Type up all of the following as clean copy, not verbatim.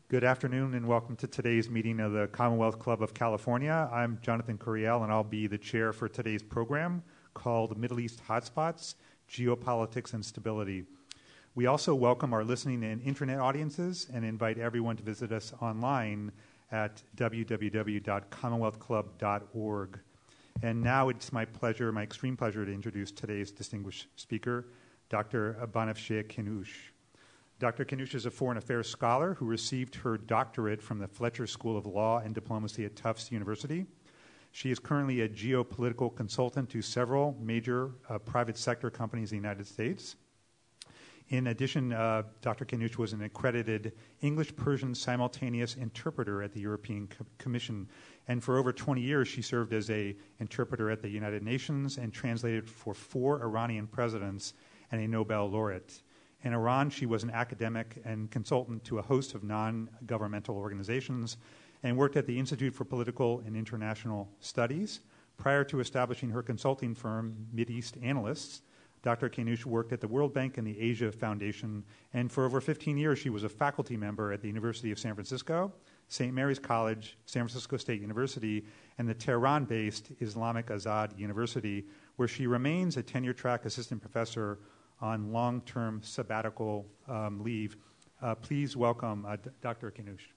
Good afternoon and welcome to today's meeting of the Commonwealth Club of California. I'm Jonathan Curiel and I'll be the chair for today's program called Middle East Hotspots, Geopolitics and Stability. We also welcome our listening and internet audiences and invite everyone to visit us online at www.commonwealthclub.org. And now it's my extreme pleasure to introduce today's distinguished speaker, Dr. Banafsheh Kinouche. Dr. Kinouche is a foreign affairs scholar who received her doctorate from the Fletcher School of Law and Diplomacy at Tufts University. She is currently a geopolitical consultant to several major private sector companies in the United States. In addition, Dr. Kinouche was an accredited English-Persian simultaneous interpreter at the European Commission, and for over 20 years she served as an interpreter at the United Nations and translated for 4 Iranian presidents and a Nobel laureate. In Iran, she was an academic and consultant to a host of non-governmental organizations and worked at the Institute for Political and International Studies. Prior to establishing her consulting firm, Mideast Analysts, Dr. Kinouche worked at the World Bank and the Asia Foundation, and for over 15 years she was a faculty member at the University of San Francisco, St. Mary's College, San Francisco State University, and the Tehran-based Islamic Azad University, where she remains a tenure-track assistant professor on long-term sabbatical leave. Please welcome Dr. Kinouche.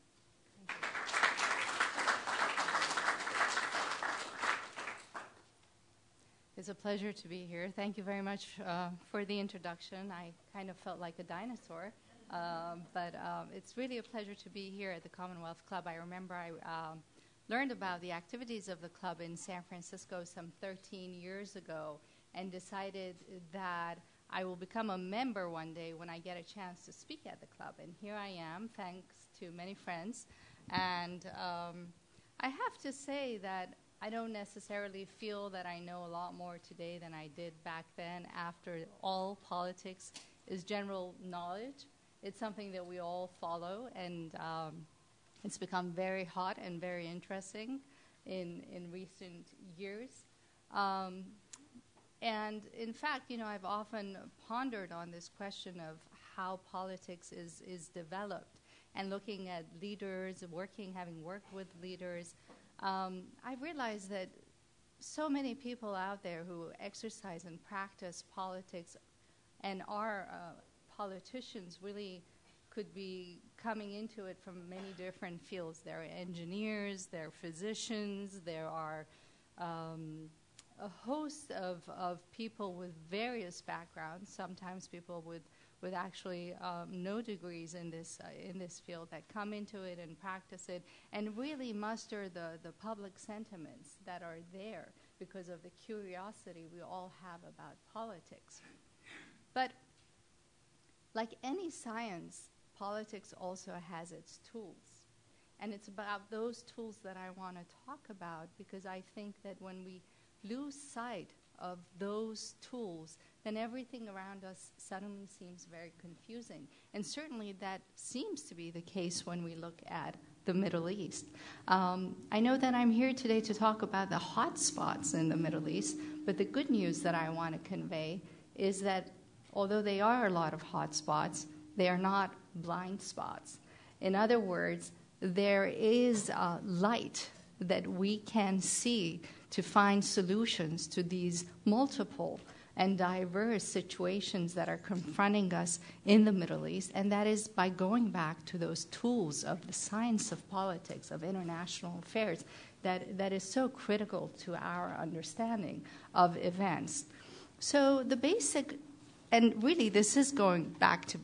It's a pleasure to be here. Thank you very much for the introduction. I kind of felt like a dinosaur, but it's really a pleasure to be here at the Commonwealth Club. I remember I learned about the activities of the club in San Francisco some 13 years ago and decided that I will become a member one day when I get a chance to speak at the club. And here I am, thanks to many friends. And I have to say that I don't necessarily feel that I know a lot more today than I did back then. After all, politics is general knowledge. It's something that we all follow, and it's become very hot and very interesting in recent years. And in fact, I've often pondered on this question of how politics is developed, and looking at leaders, having worked with leaders, I realized that so many people out there who exercise and practice politics and are politicians really could be coming into it from many different fields. There are engineers, there are physicians, there are a host of people with various backgrounds, sometimes people with actually no degrees in this field that come into it and practice it and really muster the public sentiments that are there because of the curiosity we all have about politics. But like any science, politics also has its tools. And it's about those tools that I want to talk about, because I think that when we lose sight of those tools, then everything around us suddenly seems very confusing. And certainly that seems to be the case when we look at the Middle East. I know that I'm here today to talk about the hot spots in the Middle East, but the good news that I want to convey is that although they are a lot of hot spots, they are not blind spots. In other words, there is light that we can see to find solutions to these multiple and diverse situations that are confronting us in the Middle East, and that is by going back to those tools of the science of politics, of international affairs, that is so critical to our understanding of events. So the basic, and really this is going back to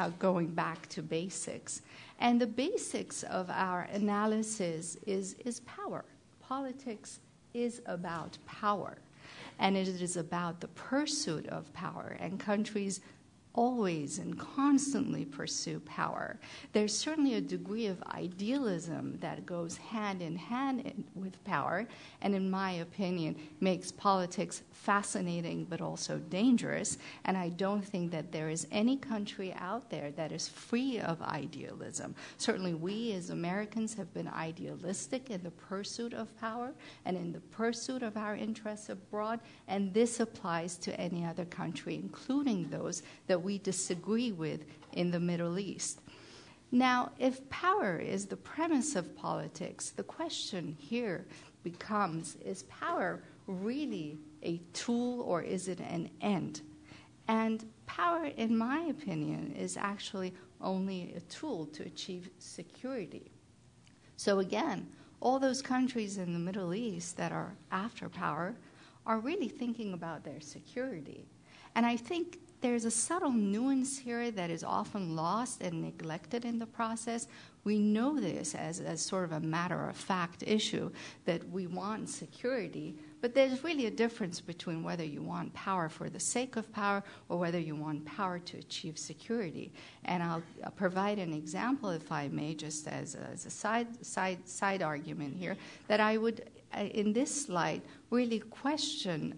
basics, and the basics of our analysis is power. Politics is about power, and it is about the pursuit of power, and countries always and constantly pursue power. There's certainly a degree of idealism that goes hand in hand with power, and in my opinion makes politics fascinating but also dangerous, and I don't think that there is any country out there that is free of idealism. Certainly we as Americans have been idealistic in the pursuit of power and in the pursuit of our interests abroad, and this applies to any other country, including those that we disagree with in the Middle East. Now, if power is the premise of politics, the question here becomes, is power really a tool or is it an end? And power, in my opinion, is actually only a tool to achieve security. So again, all those countries in the Middle East that are after power are really thinking about their security. And I think there's a subtle nuance here that is often lost and neglected in the process. We know this as sort of a matter-of-fact issue, that we want security, but there's really a difference between whether you want power for the sake of power or whether you want power to achieve security. And I'll provide an example, if I may, just as a side argument here, that I would, in this slide, really question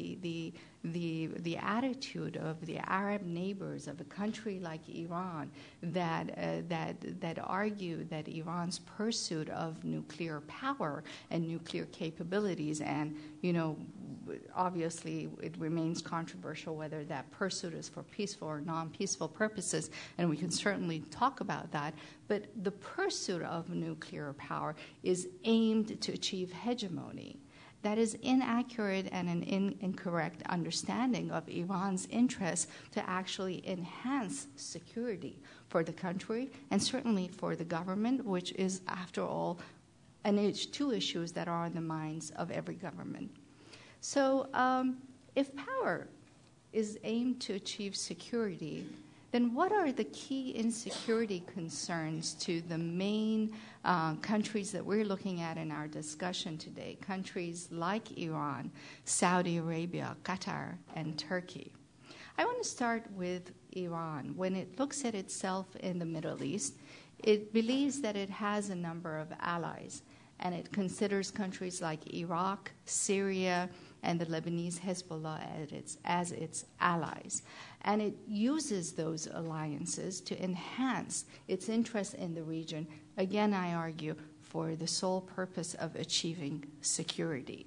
the attitude of the Arab neighbors of a country like Iran that argue that Iran's pursuit of nuclear power and nuclear capabilities, and obviously it remains controversial whether that pursuit is for peaceful or non-peaceful purposes, and we can certainly talk about that. But the pursuit of nuclear power is aimed to achieve hegemony. That is inaccurate and an incorrect understanding of Iran's interest to actually enhance security for the country and certainly for the government, which is, after all, two issues that are on the minds of every government. So if power is aimed to achieve security, then what are the key insecurity concerns to the main countries that we're looking at in our discussion today, countries like Iran, Saudi Arabia, Qatar, and Turkey? I want to start with Iran. When it looks at itself in the Middle East, it believes that it has a number of allies, and it considers countries like Iraq, Syria, and the Lebanese Hezbollah as its allies. And it uses those alliances to enhance its interest in the region, again, I argue, for the sole purpose of achieving security.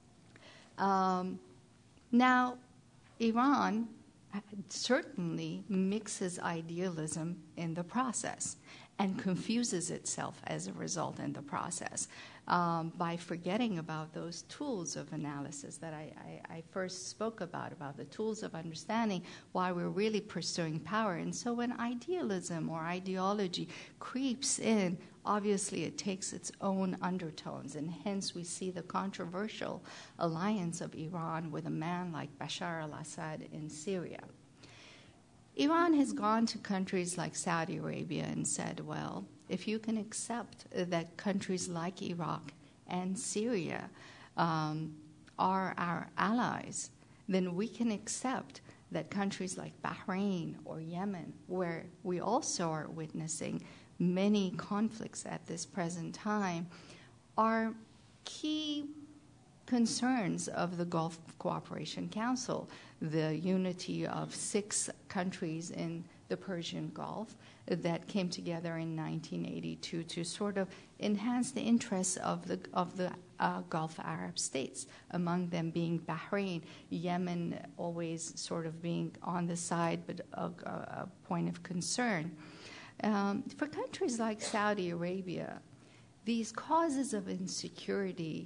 Now, Iran certainly mixes idealism in the process and confuses itself as a result in the process by forgetting about those tools of analysis that I first spoke about the tools of understanding why we're really pursuing power. And so when idealism or ideology creeps in, obviously it takes its own undertones, and hence we see the controversial alliance of Iran with a man like Bashar al-Assad in Syria. Iran has gone to countries like Saudi Arabia and said, well, if you can accept that countries like Iraq and Syria are our allies, then we can accept that countries like Bahrain or Yemen, where we also are witnessing many conflicts at this present time, are key concerns of the Gulf Cooperation Council, the unity of 6 countries in the Persian Gulf that came together in 1982 to sort of enhance the interests of the Gulf Arab states, among them being Bahrain, Yemen always sort of being on the side but a point of concern. For countries like Saudi Arabia, these causes of insecurity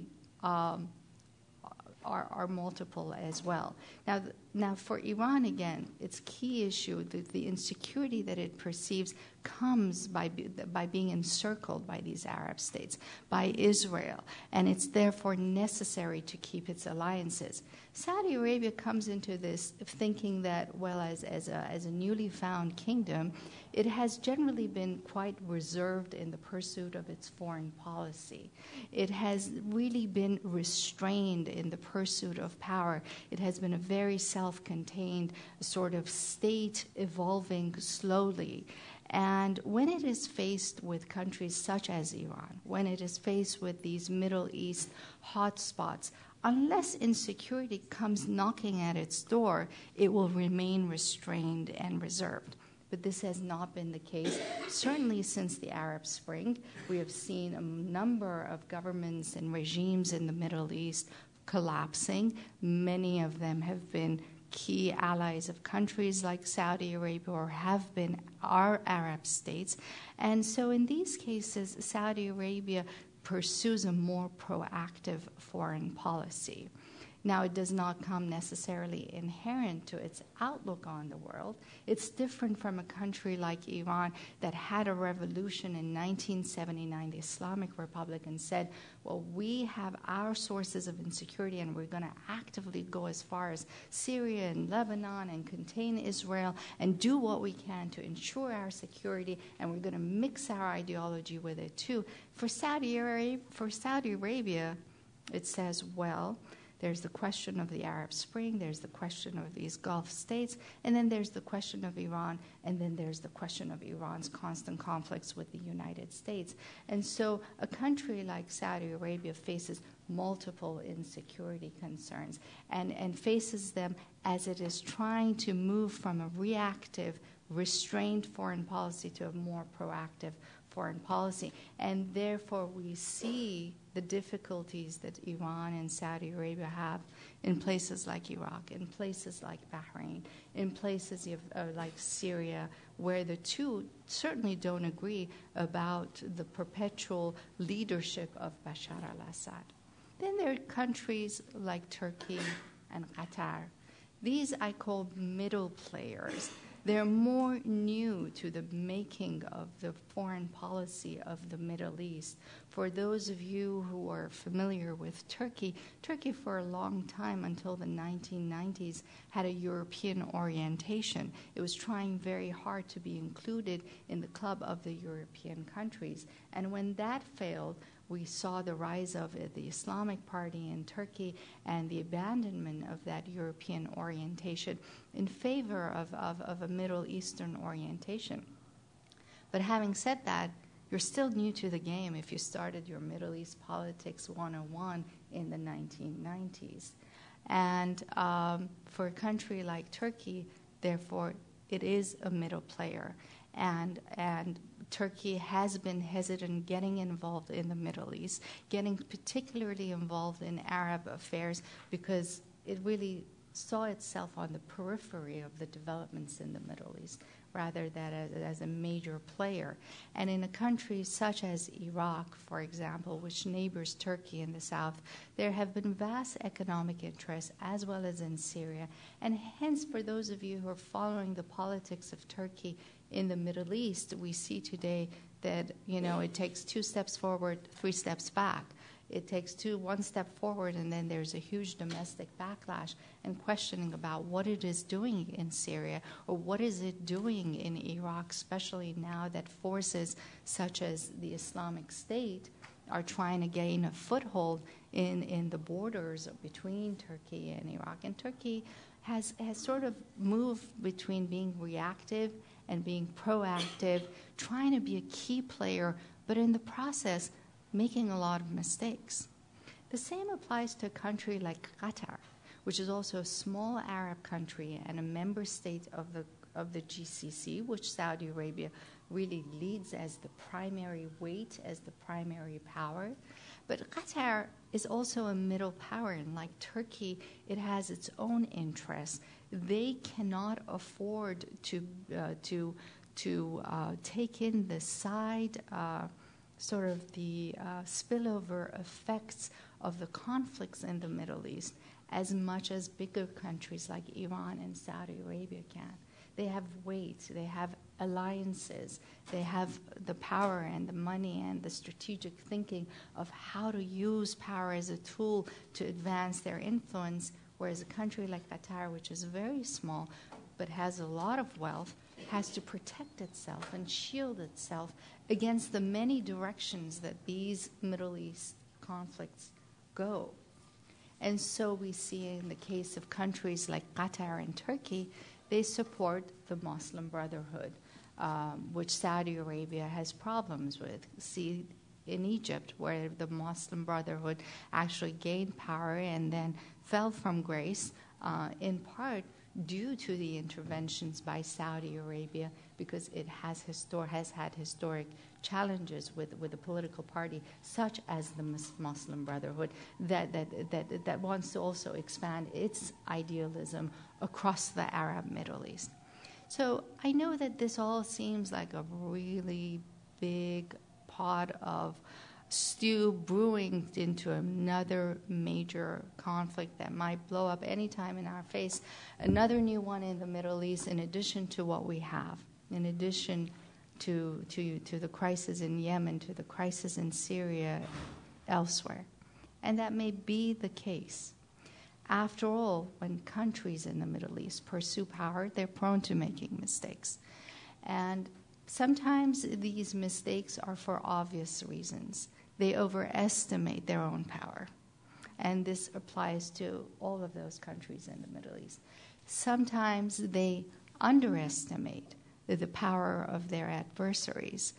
are multiple as well. Now, for Iran, again, its key issue, the insecurity that it perceives comes by being encircled by these Arab states, by Israel, and it's therefore necessary to keep its alliances. Saudi Arabia comes into this thinking that, well, as a newly found kingdom, it has generally been quite reserved in the pursuit of its foreign policy. It has really been restrained in the pursuit of power. It has been a very self-contained sort of state evolving slowly. And when it is faced with countries such as Iran, when it is faced with these Middle East hotspots, unless insecurity comes knocking at its door, it will remain restrained and reserved. But this has not been the case. Certainly since the Arab Spring, we have seen a number of governments and regimes in the Middle East collapsing. Many of them have been key allies of countries like Saudi Arabia, or have been our Arab states. And so in these cases, Saudi Arabia pursues a more proactive foreign policy. Now, it does not come necessarily inherent to its outlook on the world. It's different from a country like Iran that had a revolution in 1979, the Islamic Republic, and said, well, we have our sources of insecurity and we're going to actively go as far as Syria and Lebanon and contain Israel and do what we can to ensure our security, and we're going to mix our ideology with it too. For Saudi Arabia, it says, well, there's the question of the Arab Spring, there's the question of these Gulf states, and then there's the question of Iran, and then there's the question of Iran's constant conflicts with the United States. And so a country like Saudi Arabia faces multiple insecurity concerns and faces them as it is trying to move from a reactive, restrained foreign policy to a more proactive foreign policy. And therefore, we see the difficulties that Iran and Saudi Arabia have in places like Iraq, in places like Bahrain, in places like Syria, where the two certainly don't agree about the perpetual leadership of Bashar al-Assad. Then there are countries like Turkey and Qatar. These I call middle players. They're more new to the making of the foreign policy of the Middle East. For those of you who are familiar with Turkey, Turkey for a long time, until the 1990s, had a European orientation. It was trying very hard to be included in the club of the European countries. And when that failed, we saw the rise of the Islamic Party in Turkey and the abandonment of that European orientation in favor of a Middle Eastern orientation. But having said that, you're still new to the game if you started your Middle East Politics 101 in the 1990s. And for a country like Turkey, therefore, it is a middle player. And Turkey has been hesitant getting involved in the Middle East, getting particularly involved in Arab affairs, because it really saw itself on the periphery of the developments in the Middle East rather than as a major player. And in a country such as Iraq, for example, which neighbors Turkey in the south, there have been vast economic interests, as well as in Syria. And hence, for those of you who are following the politics of Turkey in the Middle East, we see today that, it takes 2 steps forward, 3 steps back. It takes one step forward, and then there's a huge domestic backlash and questioning about what it is doing in Syria, or what is it doing in Iraq, especially now that forces such as the Islamic State are trying to gain a foothold in the borders between Turkey and Iraq. And Turkey has sort of moved between being reactive and being proactive, trying to be a key player, but in the process, making a lot of mistakes. The same applies to a country like Qatar, which is also a small Arab country and a member state of the GCC, which Saudi Arabia really leads as the primary weight, as the primary power. But Qatar is also a middle power, and like Turkey, it has its own interests. They cannot afford to take in the side sort of the spillover effects of the conflicts in the Middle East as much as bigger countries like Iran and Saudi Arabia can. They have weight, they have alliances, they have the power and the money and the strategic thinking of how to use power as a tool to advance their influence, whereas a country like Qatar, which is very small but has a lot of wealth, has to protect itself and shield itself against the many directions that these Middle East conflicts go. And so we see in the case of countries like Qatar and Turkey, they support the Muslim Brotherhood, which Saudi Arabia has problems with. See, in Egypt, where the Muslim Brotherhood actually gained power and then fell from grace, in part due to the interventions by Saudi Arabia, because it has had historic challenges with the political party, such as the Muslim Brotherhood, that wants to also expand its idealism across the Arab Middle East. So I know that this all seems like a really big pot of stew brewing into another major conflict that might blow up any time in our face, another new one in the Middle East, in addition to what we have, in addition to the crisis in Yemen, to the crisis in Syria, elsewhere. And that may be the case. After all, when countries in the Middle East pursue power, they're prone to making mistakes. And sometimes these mistakes are for obvious reasons. They overestimate their own power. And this applies to all of those countries in the Middle East. Sometimes they underestimate the power of their adversaries.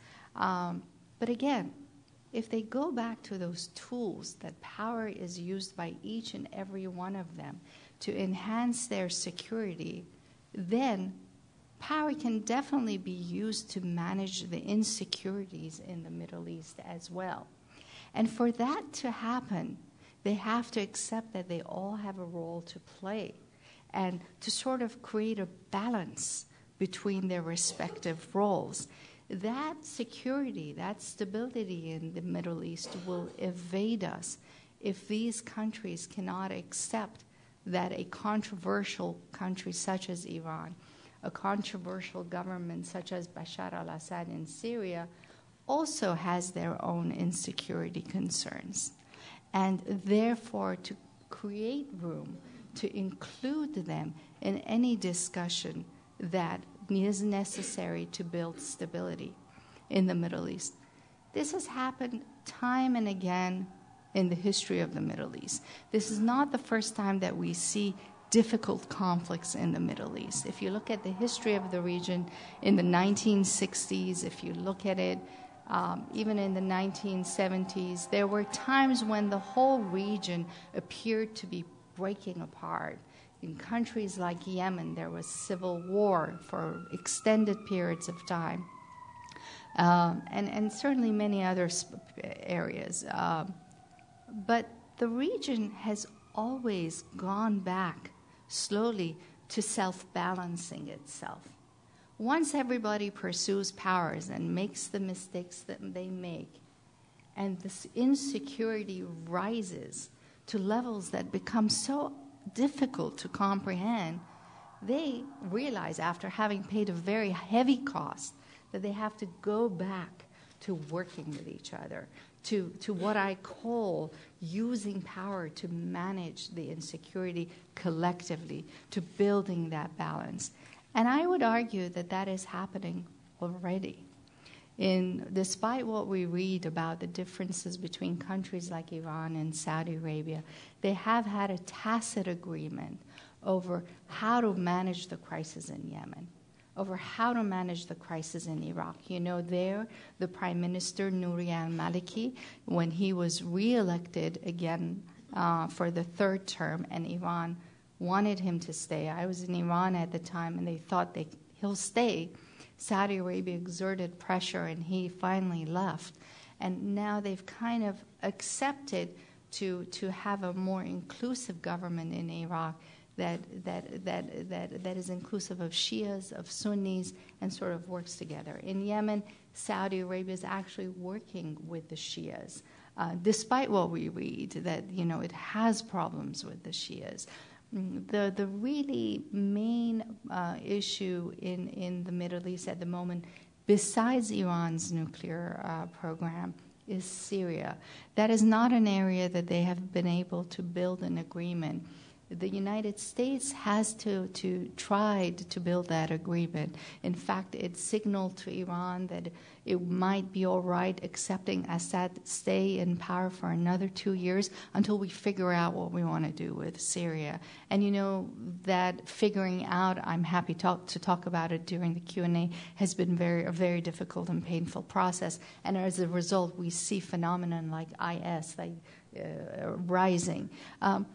But again, if they go back to those tools that power is used by each and every one of them to enhance their security, then power can definitely be used to manage the insecurities in the Middle East as well. And for that to happen, they have to accept that they all have a role to play and to sort of create a balance between their respective roles. That security, that stability in the Middle East will evade us if these countries cannot accept that a controversial country such as Iran, a controversial government such as Bashar al-Assad in Syria, also has their own insecurity concerns. And therefore, to create room to include them in any discussion that is necessary to build stability in the Middle East. This has happened time and again in the history of the Middle East. This is not the first time that we see difficult conflicts in the Middle East. If you look at the history of the region in the 1960s, if you look at it even in the 1970s, there were times when the whole region appeared to be breaking apart. In countries like Yemen, there was civil war for extended periods of time, and certainly many other areas. But the region has always gone back slowly to self-balancing itself. Once everybody pursues powers and makes the mistakes that they make, and this insecurity rises to levels that become so difficult to comprehend, they realize, after having paid a very heavy cost, that they have to go back to working with each other, to what I call using power to manage the insecurity collectively, to building that balance. And I would argue that that is happening already. Despite what we read about the differences between countries like Iran and Saudi Arabia, they have had a tacit agreement over how to manage the crisis in Yemen, over how to manage the crisis in Iraq. You know, there, the Prime Minister, Nouri al-Maliki, when he was reelected again for the third term, and Iran wanted him to stay. I was in Iran at the time, and they thought he'll stay. Saudi Arabia exerted pressure, and he finally left. And now they've kind of accepted to have a more inclusive government in Iraq that is inclusive of Shias, of Sunnis, and sort of works together. In Yemen, Saudi Arabia is actually working with the Shias, despite what we read, that it has problems with the Shias. The really main issue in the Middle East at the moment, besides Iran's nuclear program, is Syria. That is not an area that they have been able to build an agreement. The United States has to try to build that agreement. In fact, it signaled to Iran that it might be all right accepting Assad stay in power for another 2 years until we figure out what we want to do with Syria. And that figuring out, I'm happy to talk about it during the Q&A, has been a very difficult and painful process. And as a result, we see phenomenon like IS rising.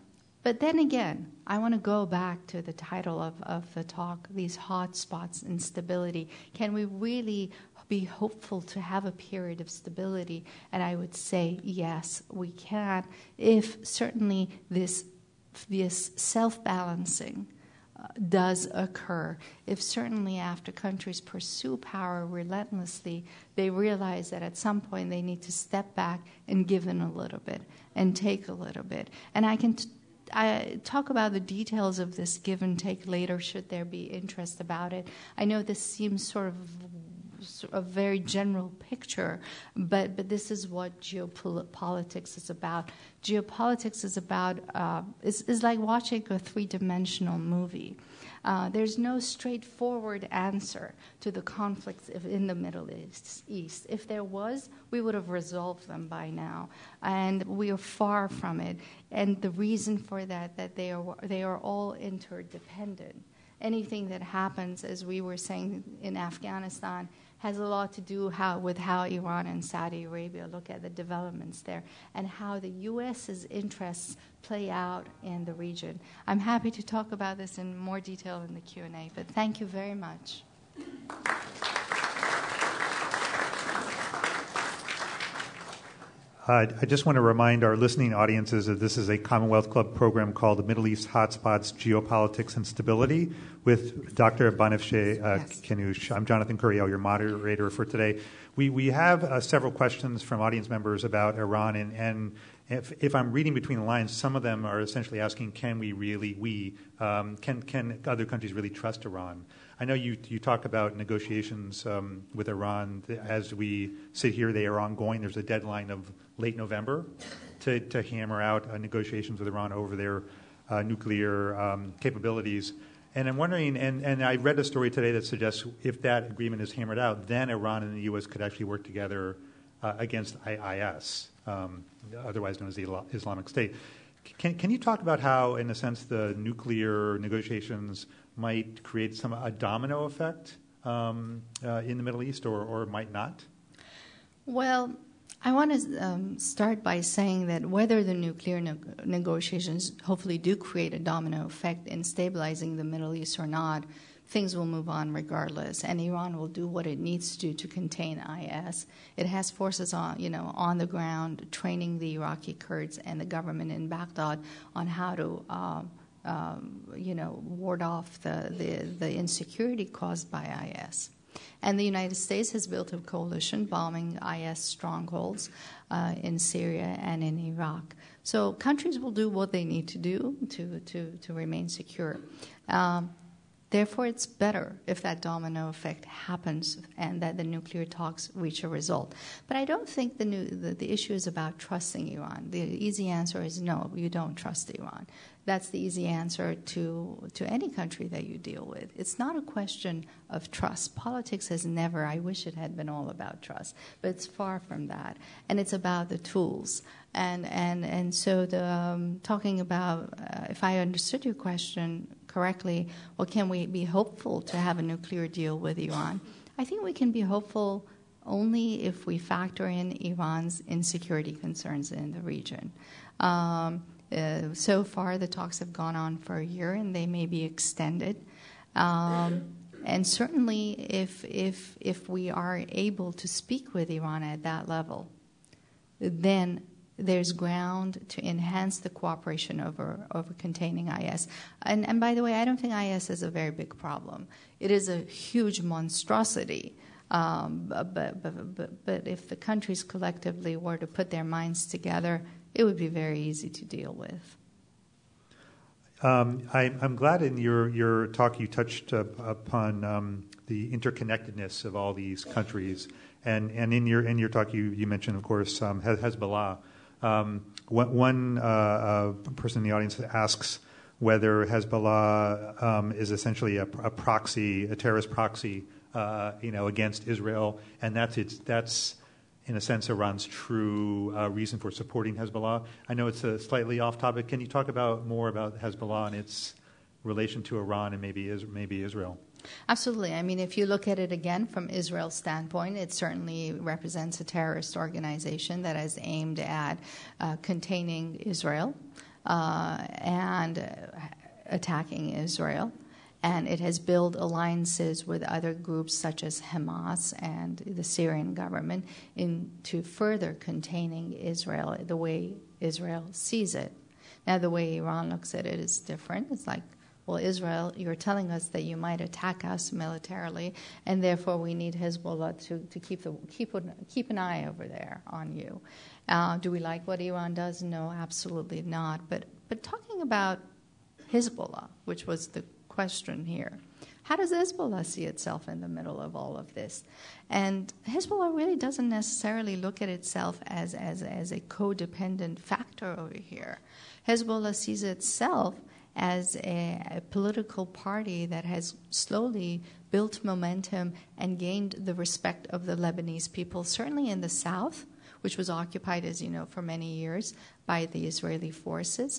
But then again, I want to go back to the title of the talk, these hot spots, instability. Can we really be hopeful to have a period of stability? And I would say, yes, we can, if certainly this self-balancing does occur. If certainly after countries pursue power relentlessly, they realize that at some point they need to step back and give in a little bit and take a little bit. And I can I talk about the details of this give and take later, should there be interest about it. I know this seems sort of a very general picture, but this is what geopolitics is about. Geopolitics is about is like watching a three-dimensional movie. There's no straightforward answer to the conflicts in the Middle East. If there was, we would have resolved them by now, and we are far from it. And the reason for that they are all interdependent. Anything that happens, as we were saying in Afghanistan, has a lot to do with how Iran and Saudi Arabia look at the developments there and how the U.S.'s interests play out in the region. I'm happy to talk about this in more detail in the Q&A, but thank you very much. I just want to remind our listening audiences that this is a Commonwealth Club program called the Middle East Hotspots, Geopolitics and Stability with Dr. Banafsheh Khanoush. I'm Jonathan Curiel, your moderator for today. We have several questions from audience members about Iran, and if I'm reading between the lines, some of them are essentially asking, can other countries really trust Iran? I know you talk about negotiations with Iran. As we sit here, they are ongoing. There's a deadline of late November to hammer out negotiations with Iran over their nuclear capabilities. And I'm wondering, and I read a story today that suggests if that agreement is hammered out, then Iran and the U.S. could actually work together against IS, otherwise known as the Islamic State. Can you talk about how, in a sense, the nuclear negotiations might create a domino effect in the Middle East, or might not? Well, I want to start by saying that whether the nuclear negotiations hopefully do create a domino effect in stabilizing the Middle East or not, things will move on regardless, and Iran will do what it needs to do to contain IS. It has forces on the ground training the Iraqi Kurds and the government in Baghdad on how to ward off the insecurity caused by IS. And the United States has built a coalition bombing IS strongholds in Syria and in Iraq. So countries will do what they need to do to remain secure. Therefore, it's better if that domino effect happens and that the nuclear talks reach a result. But I don't think the issue is about trusting Iran. The easy answer is no, you don't trust Iran. That's the easy answer to any country that you deal with. It's not a question of trust. Politics has never, I wish it had been all about trust, but it's far from that. And it's about the tools. And so talking about, if I understood your question correctly, well, can we be hopeful to have a nuclear deal with Iran? I think we can be hopeful only if we factor in Iran's insecurity concerns in the region. So far, the talks have gone on for a year, and they may be extended. And certainly, if we are able to speak with Iran at that level, then there's ground to enhance the cooperation over containing IS. And by the way, I don't think IS is a very big problem. It is a huge monstrosity. But if the countries collectively were to put their minds together, it would be very easy to deal with. I'm glad in your talk you touched upon the interconnectedness of all these countries, and in your talk you mentioned, of course, Hezbollah. One person in the audience asks whether Hezbollah is essentially a proxy, a terrorist proxy, against Israel, and that's in a sense Iran's true reason for supporting Hezbollah. I know it's slightly off topic. Can you talk more about Hezbollah and its relation to Iran and maybe Israel? Absolutely. I mean, if you look at it again from Israel's standpoint, it certainly represents a terrorist organization that is aimed at containing Israel. and attacking Israel. And it has built alliances with other groups such as Hamas and the Syrian government into further containing Israel the way Israel sees it. Now, the way Iran looks at it is different. It's like, well, Israel, you're telling us that you might attack us militarily, and therefore we need Hezbollah to keep an eye over there on you. Do we like what Iran does? No, absolutely not. But talking about Hezbollah, which was the question here, how does Hezbollah see itself in the middle of all of this? And Hezbollah really doesn't necessarily look at itself as a codependent factor over here. Hezbollah sees itself as a political party that has slowly built momentum and gained the respect of the Lebanese people, certainly in the south, which was occupied, as you know, for many years by the Israeli forces.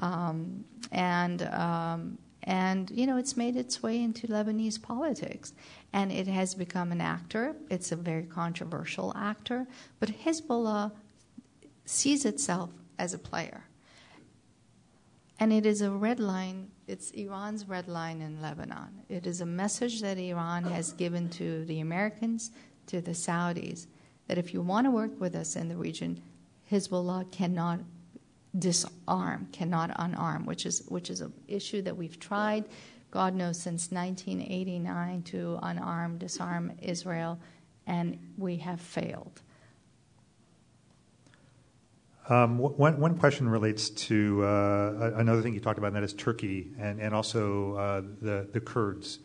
And you know, it's made its way into Lebanese politics. And it has become an actor. It's a very controversial actor. But Hezbollah sees itself as a player. And it is a red line. It's Iran's red line in Lebanon. It is a message that Iran has given to the Americans, to the Saudis, that if you want to work with us in the region, Hezbollah cannot disarm, cannot unarm, which is an issue that we've tried, God knows, since 1989 to unarm, disarm Israel, and we have failed. One question relates to another thing you talked about, and that is Turkey and also the Kurds.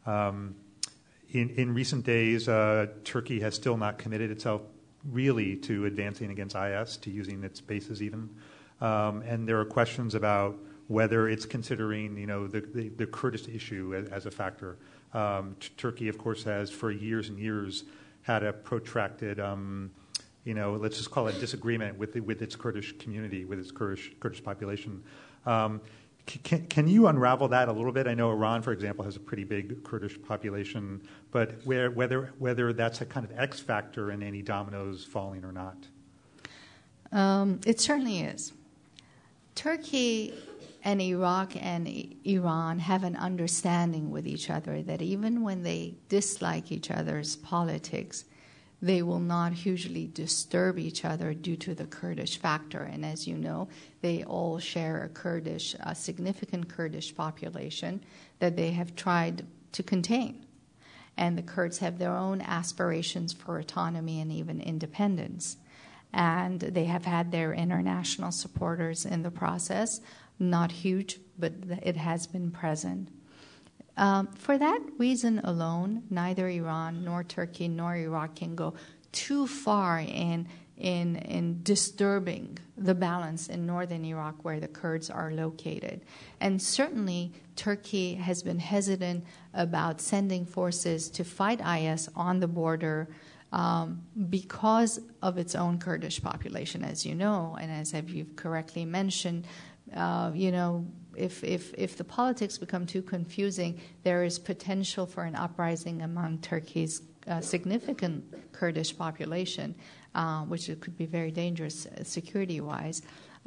In recent days, Turkey has still not committed itself really to advancing against IS, to using its bases even. And there are questions about whether it's considering, you know, the Kurdish issue as a factor. Turkey, of course, has for years and years had a protracted, you know, let's just call it disagreement with its Kurdish community, with its Kurdish population. Can you unravel that a little bit? I know Iran, for example, has a pretty big Kurdish population, but whether that's a kind of X factor in any dominoes falling or not. It certainly is. Turkey and Iraq and Iran have an understanding with each other that even when they dislike each other's politics, they will not hugely disturb each other due to the Kurdish factor. And as you know, they all share a significant Kurdish population that they have tried to contain. And the Kurds have their own aspirations for autonomy and even independence. And they have had their international supporters in the process. Not huge, but it has been present. For that reason alone, neither Iran nor Turkey nor Iraq can go too far in disturbing the balance in northern Iraq where the Kurds are located. And certainly Turkey has been hesitant about sending forces to fight IS on the border because of its own Kurdish population, as you know, and as you've correctly mentioned. You know, if the politics become too confusing, there is potential for an uprising among Turkey's significant Kurdish population, which it could be very dangerous security-wise.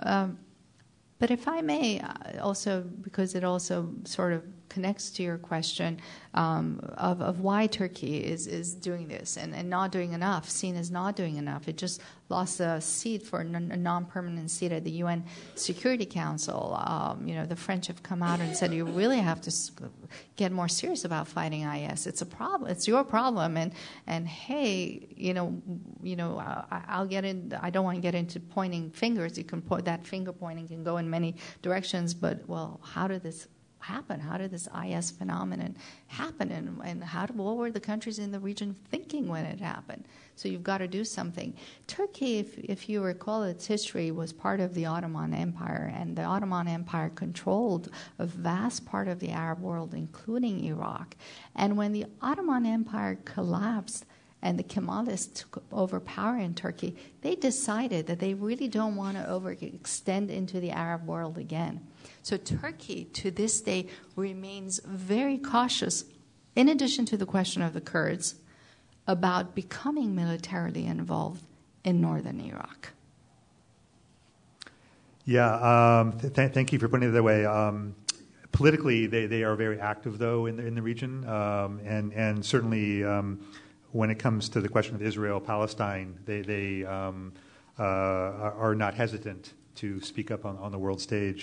But if I may, also, because it also sort of connects to your question of why Turkey is doing this and not doing enough, seen as not doing enough. It just lost a seat for a non-permanent seat at the UN Security Council. You know, the French have come out and said, you really have to get more serious about fighting IS. It's a problem. It's your problem. And hey, you know, I'll get in. I don't want to get into pointing fingers. You can point that finger pointing can go in many directions. But well, how did this happen? How did this IS phenomenon happen? And what were the countries in the region thinking when it happened? So you've got to do something. Turkey, if you recall its history, was part of the Ottoman Empire, and the Ottoman Empire controlled a vast part of the Arab world, including Iraq. And when the Ottoman Empire collapsed and the Kemalists took over power in Turkey, they decided that they really don't want to overextend into the Arab world again. So Turkey, to this day, remains very cautious, in addition to the question of the Kurds, about becoming militarily involved in northern Iraq. Yeah, thank you for putting it that way. Politically, they are very active, though, in the region, and certainly when it comes to the question of Israel, Palestine, they are not hesitant to speak up on the world stage.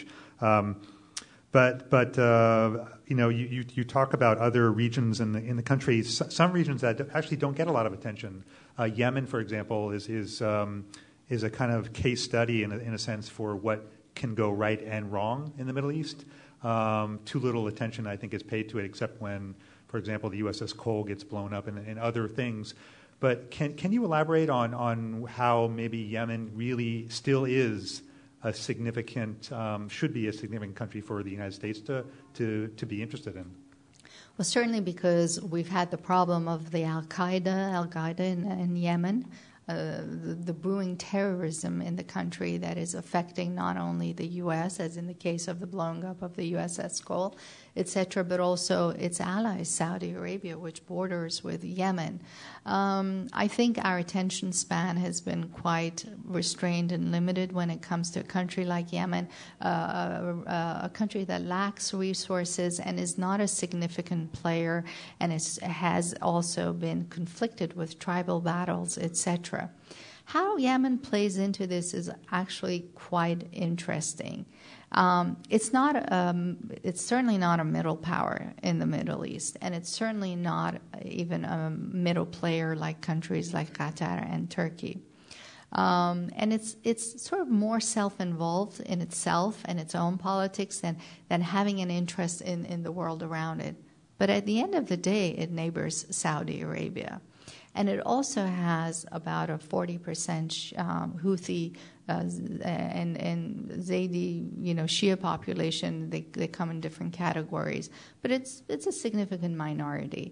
But you talk about other regions in the country. Some regions that actually don't get a lot of attention. Yemen, for example, is a kind of case study in a sense for what can go right and wrong in the Middle East. Too little attention, I think, is paid to it, except when, for example, the USS Cole gets blown up and other things. But can you elaborate on how maybe Yemen really still is a significant, should be a significant country for the United States to be interested in? Well, certainly because we've had the problem of the Al-Qaeda in Yemen, the brewing terrorism in the country that is affecting not only the U.S., as in the case of the blowing up of the USS Cole, etc., but also its allies, Saudi Arabia, which borders with Yemen. I think our attention span has been quite restrained and limited when it comes to a country like Yemen, a country that lacks resources and is not a significant player, and has also been conflicted with tribal battles, etc. How Yemen plays into this is actually quite interesting. It's certainly not a middle power in the Middle East, and it's certainly not even a middle player like countries like Qatar and Turkey. And it's sort of more self-involved in itself and its own politics than having an interest in the world around it. But at the end of the day, it neighbors Saudi Arabia. And it also has about a 40% Houthi and Zaidi, Shia population. They come in different categories, but it's a significant minority.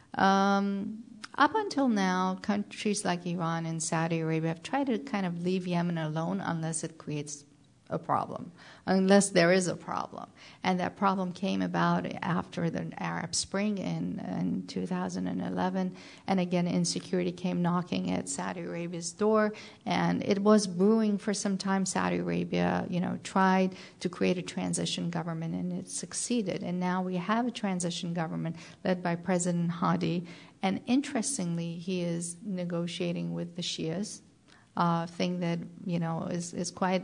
Up until now, countries like Iran and Saudi Arabia have tried to kind of leave Yemen alone unless it creates a problem, unless there is a problem. And that problem came about after the Arab Spring in 2011. And again, insecurity came knocking at Saudi Arabia's door. And it was brewing for some time. Saudi Arabia, tried to create a transition government, and it succeeded. And now we have a transition government led by President Hadi. And interestingly, he is negotiating with the Shias, thing that, is quite...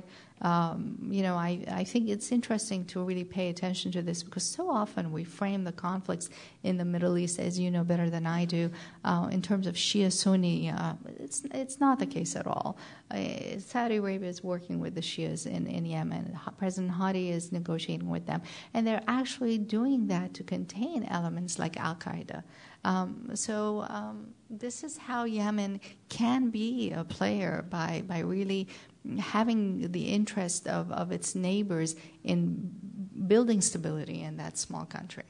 I think it's interesting to really pay attention to this, because so often we frame the conflicts in the Middle East, as you know better than I do, in terms of Shia-Sunni. It's not the case at all. Saudi Arabia is working with the Shias in Yemen. President Hadi is negotiating with them. And they're actually doing that to contain elements like Al-Qaeda. This is how Yemen can be a player by really having the interest of its neighbors in building stability in that small country.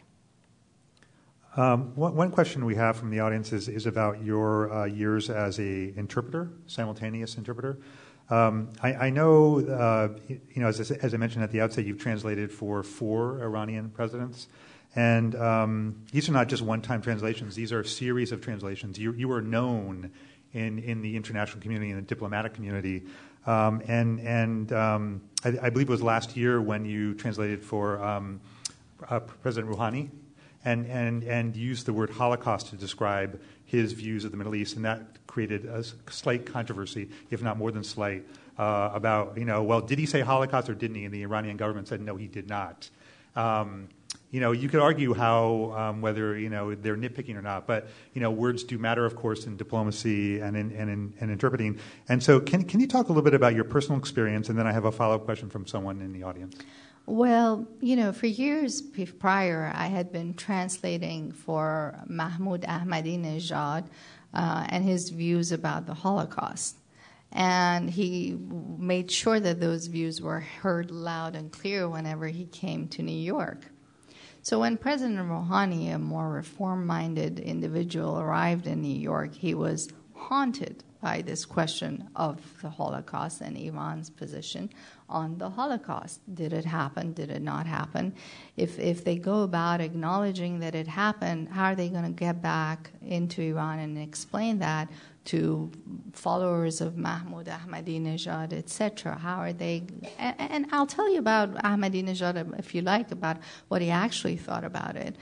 One question we have from the audience is about your years as a interpreter, simultaneous interpreter. I know, as I mentioned at the outset, you've translated for 4 Iranian presidents. And these are not just one-time translations. These are a series of translations. You are known in the international community, in the diplomatic community. I believe it was last year when you translated for President Rouhani and used the word Holocaust to describe his views of the Middle East. And that created a slight controversy, if not more than slight, about, did he say Holocaust or didn't he? And the Iranian government said, no, he did not. You could argue how whether they're nitpicking or not, but words do matter, of course, in diplomacy and in interpreting. And so, can you talk a little bit about your personal experience, and then I have a follow-up question from someone in the audience. Well, for years prior, I had been translating for Mahmoud Ahmadinejad and his views about the Holocaust. And he made sure that those views were heard loud and clear whenever he came to New York. So when President Rouhani, a more reform-minded individual, arrived in New York, he was haunted by this question of the Holocaust and Iran's position on the Holocaust. Did it happen? Did it not happen? If they go about acknowledging that it happened, how are they going to get back into Iran and explain that to followers of Mahmoud Ahmadinejad, etc.? How are they? And I'll tell you about Ahmadinejad, if you like, about what he actually thought about it.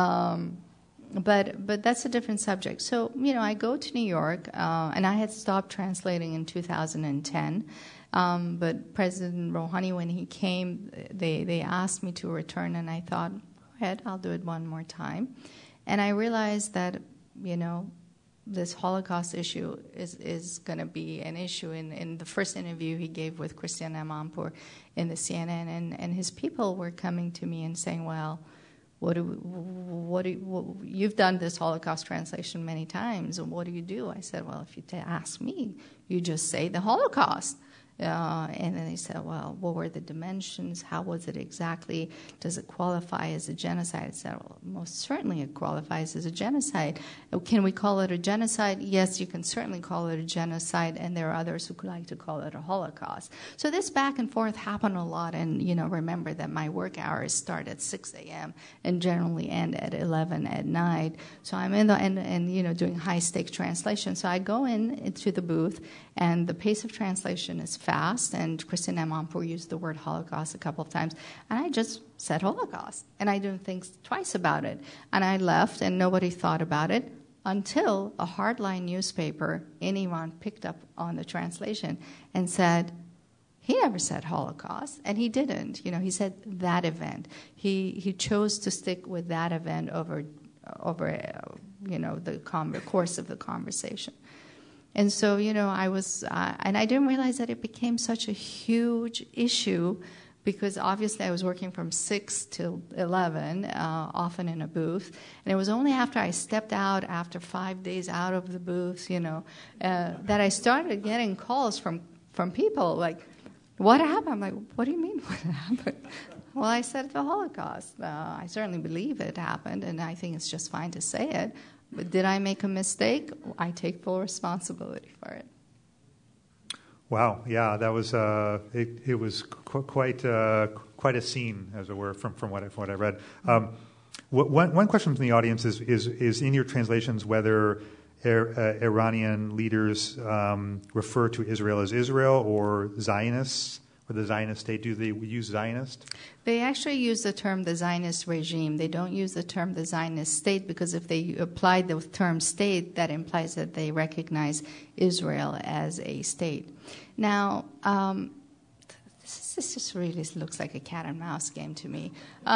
But that's a different subject. So, I go to New York, and I had stopped translating in 2010. But President Rouhani, when he came, they asked me to return, and I thought, go ahead, I'll do it one more time. And I realized that, this Holocaust issue is going to be an issue. In the first interview he gave with Christiane Amanpour in the CNN, and his people were coming to me and saying, well, you've done this Holocaust translation many times, and what do you do? I said, well, if you ask me, you just say the Holocaust. And then they said, well, what were the dimensions? How was it exactly? Does it qualify as a genocide? I said, well, most certainly it qualifies as a genocide. Can we call it a genocide? Yes, you can certainly call it a genocide, and there are others who like to call it a Holocaust. So this back and forth happened a lot, and, remember that my work hours start at 6 a.m. and generally end at 11 at night. So I'm in the, doing high-stakes translation. So I go into the booth, and the pace of translation is fast, and Christiane Amanpour used the word Holocaust a couple of times, and I just said Holocaust, and I didn't think twice about it. And I left, and nobody thought about it until a hardline newspaper in Iran picked up on the translation and said, he never said Holocaust, and he didn't. He said that event. He chose to stick with that event over the course of the conversation. And so, I was, and I didn't realize that it became such a huge issue because obviously I was working from 6 till 11, often in a booth. And it was only after I stepped out, after 5 days out of the booth, that I started getting calls from people like, what happened? I'm like, what do you mean what happened? Well, I said the Holocaust. I certainly believe it happened, and I think it's just fine to say it. But did I make a mistake? I take full responsibility for it. Wow, yeah, that was it was quite a scene, as it were, from what I read. One question from the audience is in your translations whether Iranian leaders refer to Israel as Israel or Zionists. For the Zionist state, do they use Zionist? They actually use the term the Zionist regime. They don't use the term the Zionist state because if they apply the term state, that implies that they recognize Israel as a state. Now, this just really looks like a cat and mouse game to me.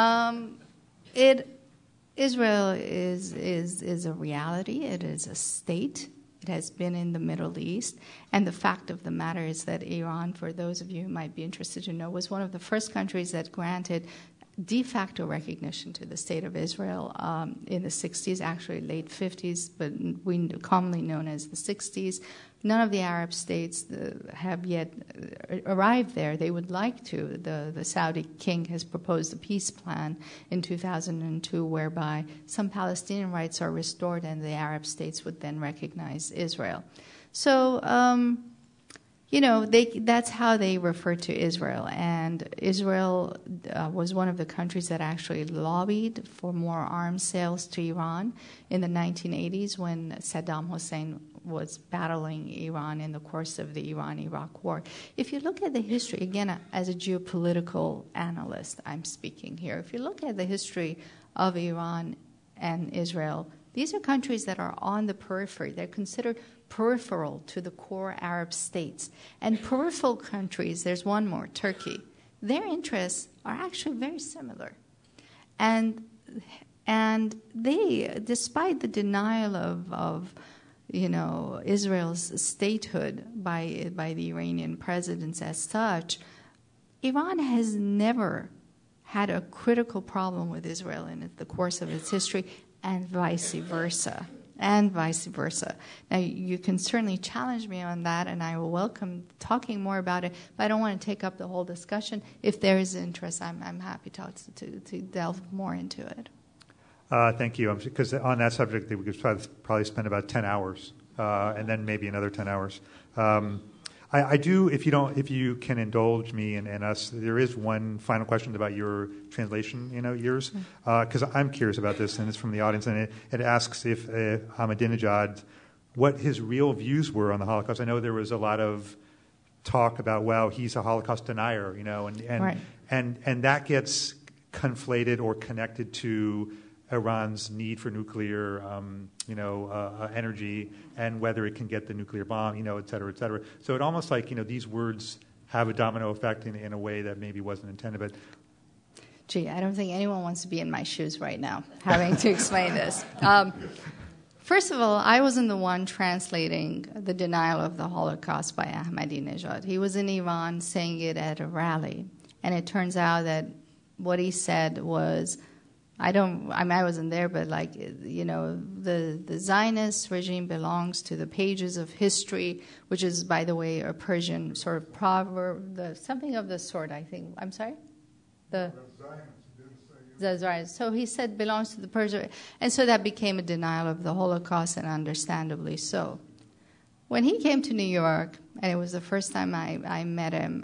Israel is a reality. It is a state. It has been in the Middle East. And the fact of the matter is that Iran, for those of you who might be interested to know, was one of the first countries that granted de facto recognition to the State of Israel in the 60s, actually late 50s, but commonly known as the 60s. None of the Arab states have yet arrived there. They would like to. The Saudi king has proposed a peace plan in 2002 whereby some Palestinian rights are restored and the Arab states would then recognize Israel. So, that's how they refer to Israel. And Israel was one of the countries that actually lobbied for more arms sales to Iran in the 1980s when Saddam Hussein was battling Iran in the course of the Iran-Iraq war. If you look at the history, again, as a geopolitical analyst, I'm speaking here. If you look at the history of Iran and Israel, these are countries that are on the periphery. They're considered peripheral to the core Arab states. And peripheral countries, there's one more, Turkey. Their interests are actually very similar. And they, despite the denial of Israel's statehood by the Iranian presidents as such, Iran has never had a critical problem with Israel in the course of its history, and vice versa. Now, you can certainly challenge me on that, and I will welcome talking more about it, but I don't want to take up the whole discussion. If there is interest, I'm happy to delve more into it. Thank you. Because on that subject, we could probably spend about 10 hours. and then maybe another 10 hours. I do, if you can indulge me and us, there is one final question about your translation, years, because I'm curious about this, and it's from the audience, and it asks if Ahmadinejad, what his real views were on the Holocaust. I know there was a lot of talk about, well, he's a Holocaust denier, Right. and that gets conflated or connected to Iran's need for nuclear, energy, and whether it can get the nuclear bomb, et cetera, et cetera. So it almost like, these words have a domino effect in a way that maybe wasn't intended. But gee, I don't think anyone wants to be in my shoes right now, having to explain this. First of all, I wasn't the one translating the denial of the Holocaust by Ahmadinejad. He was in Iran saying it at a rally, and it turns out that what he said was, I wasn't there, but the Zionist regime belongs to the pages of history, which is, by the way, a Persian sort of proverb, something of the sort, I think. I'm sorry? The Zionist. So he said belongs to the Persian, and so that became a denial of the Holocaust, and understandably so. When he came to New York, and it was the first time I met him,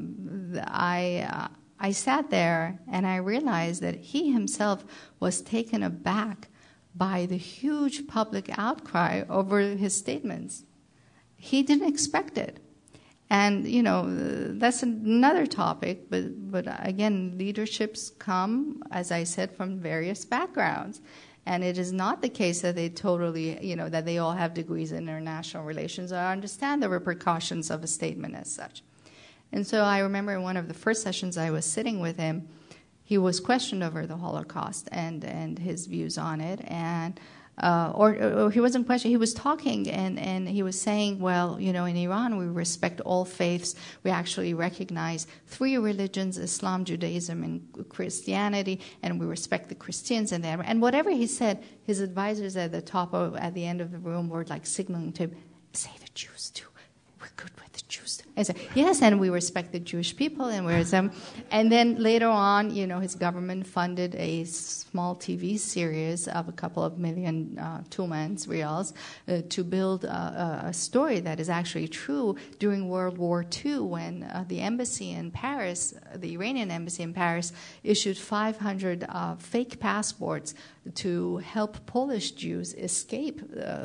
I sat there and I realized that he himself was taken aback by the huge public outcry over his statements. He didn't expect it. And, that's another topic, but again, leaderships come, as I said, from various backgrounds. And it is not the case that they totally, that they all have degrees in international relations or understand the repercussions of a statement as such. And so I remember in one of the first sessions I was sitting with him, he was questioned over the Holocaust and his views on it. And or he wasn't questioning, he was talking and he was saying, well, in Iran we respect all faiths. We actually recognize 3 religions, Islam, Judaism, and Christianity, and we respect the Christians. And whatever he said, his advisors at the end of the room were like signaling to him, say the Jews too. We're good with the Jews. I said, yes, and we respect the Jewish people, and then later on, his government funded a small TV series of a couple of million Tumans rials to build a story that is actually true during World War II, when the embassy in Paris, the Iranian embassy in Paris, issued 500 fake passports to help Polish Jews escape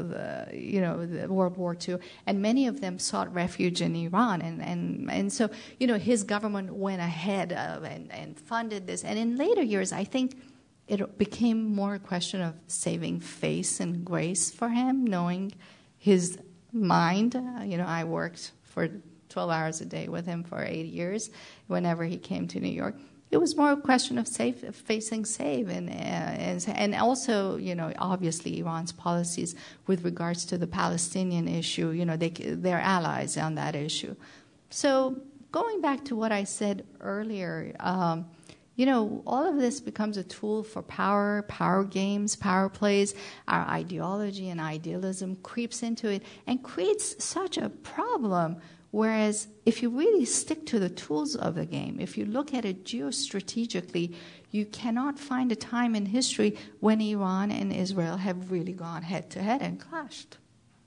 the World War II, and many of them sought refuge in Iran, and so his government went ahead and funded this, and in later years I think it became more a question of saving face and grace for him, knowing his mind. I worked for 12 hours a day with him for 8 years whenever he came to New York. It was more a question of facing save, and also, obviously Iran's policies with regards to the Palestinian issue. They're allies on that issue. So going back to what I said earlier, all of this becomes a tool for power games, power plays. Our ideology and idealism creeps into it and creates such a problem. Whereas if you really stick to the tools of the game, if you look at it geostrategically, you cannot find a time in history when Iran and Israel have really gone head-to-head and clashed.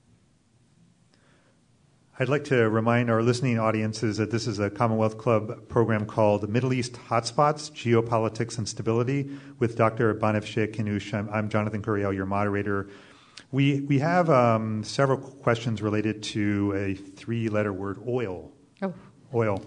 I'd like to remind our listening audiences that this is a Commonwealth Club program called Middle East Hotspots, Geopolitics and Stability with Dr. Banafsheh Kinouch. I'm Jonathan Curiel, your moderator. We have several questions related to a 3-letter word, oil. Oh. Oil.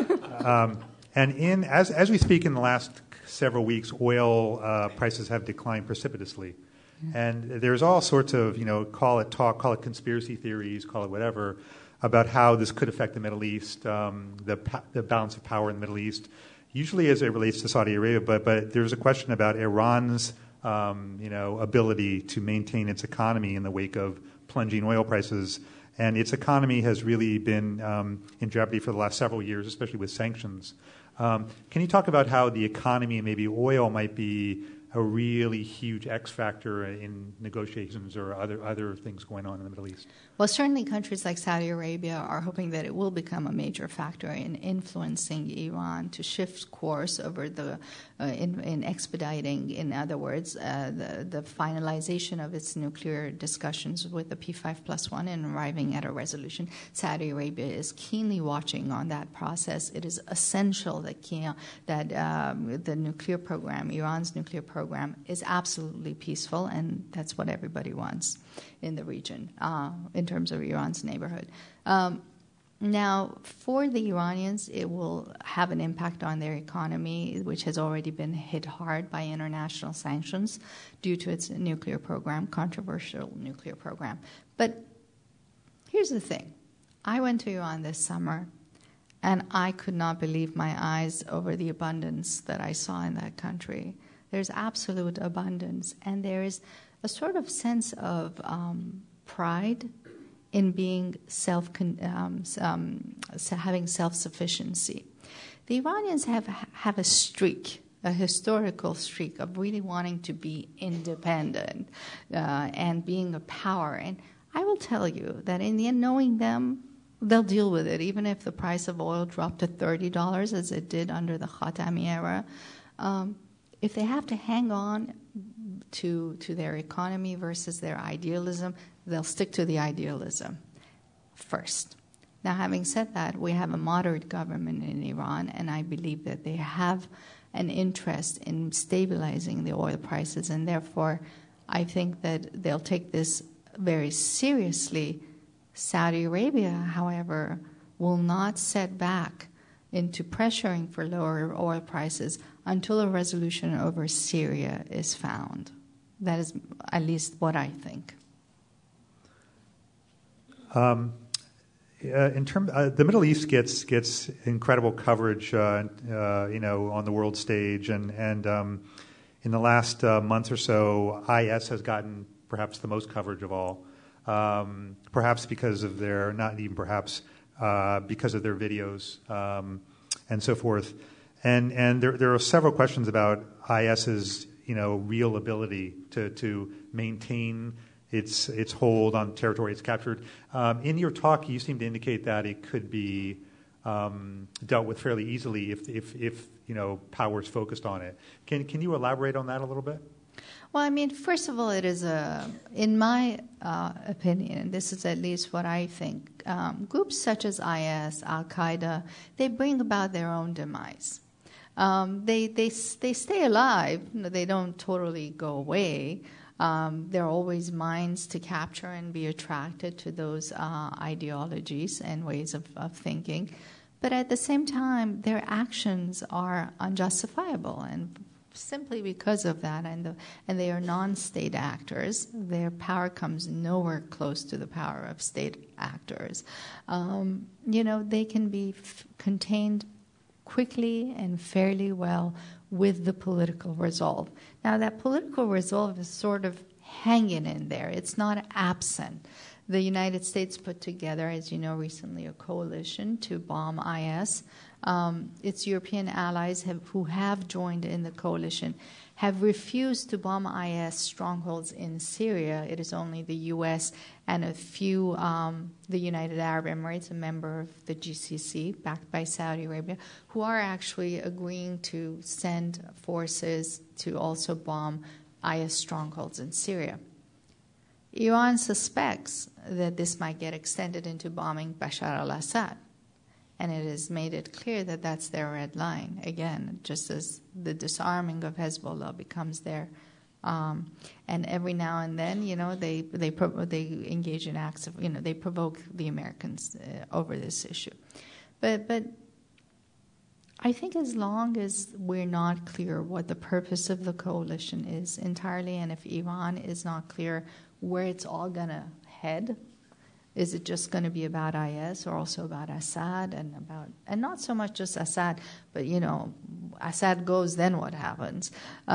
And as we speak in the last several weeks, oil prices have declined precipitously. And there's all sorts of, call it talk, call it conspiracy theories, call it whatever, about how this could affect the Middle East, the balance of power in the Middle East, usually as it relates to Saudi Arabia. But there's a question about Iran's ability to maintain its economy in the wake of plunging oil prices. And its economy has really been in jeopardy for the last several years, especially with sanctions. Can you talk about how the economy and maybe oil might be a really huge X factor in negotiations or other things going on in the Middle East? Well, certainly countries like Saudi Arabia are hoping that it will become a major factor in influencing Iran to shift course over in expediting, in other words, the finalization of its nuclear discussions with the P5+1 and arriving at a resolution. Saudi Arabia is keenly watching on that process. It is essential that the nuclear program, Iran's nuclear program, is absolutely peaceful, and that's what everybody wants in the region in terms of Iran's neighborhood. Now, for the Iranians, it will have an impact on their economy, which has already been hit hard by international sanctions due to its nuclear program, controversial nuclear program. But here's the thing. I went to Iran this summer, and I could not believe my eyes over the abundance that I saw in that country. There's absolute abundance, and there is a sort of sense of pride in being having self-sufficiency. The Iranians have a streak, a historical streak of really wanting to be independent and being a power. And I will tell you that in the end, knowing them, they'll deal with it, even if the price of oil dropped to $30 as it did under the Khatami era. If they have to hang on to their economy versus their idealism, they'll stick to the idealism first. Now, having said that, we have a moderate government in Iran, and I believe that they have an interest in stabilizing the oil prices, and therefore I think that they'll take this very seriously. Saudi Arabia, however, will not set back into pressuring for lower oil prices until a resolution over Syria is found. That is at least what I think. In terms, the Middle East gets incredible coverage, on the world stage, and in the last month or so, IS has gotten perhaps the most coverage of all. Perhaps because of their, not even perhaps, because of their videos and so forth. And there are several questions about IS's, real ability to maintain its hold on territory it's captured. In your talk, you seem to indicate that it could be dealt with fairly easily if power is focused on it. Can you elaborate on that a little bit? Well, I mean, first of all, it is in my opinion, and this is at least what I think, groups such as IS, Al-Qaeda, they bring about their own demise. They stay alive. They don't totally go away. There are always minds to capture and be attracted to those ideologies and ways of thinking. But at the same time, their actions are unjustifiable, and simply because of that, and they are non-state actors, their power comes nowhere close to the power of state actors. They can be contained quickly and fairly well with the political resolve. Now, that political resolve is sort of hanging in there. It's not absent. The United States put together, as you know, recently a coalition to bomb IS. Its European allies who have joined in the coalition have refused to bomb IS strongholds in Syria. It is only the U.S. and a few, the United Arab Emirates, a member of the GCC, backed by Saudi Arabia, who are actually agreeing to send forces to also bomb IS strongholds in Syria. Iran suspects that this might get extended into bombing Bashar al-Assad. And it has made it clear that that's their red line. Again, just as the disarming of Hezbollah becomes their, and every now and then, they engage in acts of, they provoke the Americans over this issue. But I think as long as we're not clear what the purpose of the coalition is entirely, and if Iran is not clear where it's all going to head. Is it just going to be about IS or also about Assad and not so much just Assad, but, Assad goes, then what happens?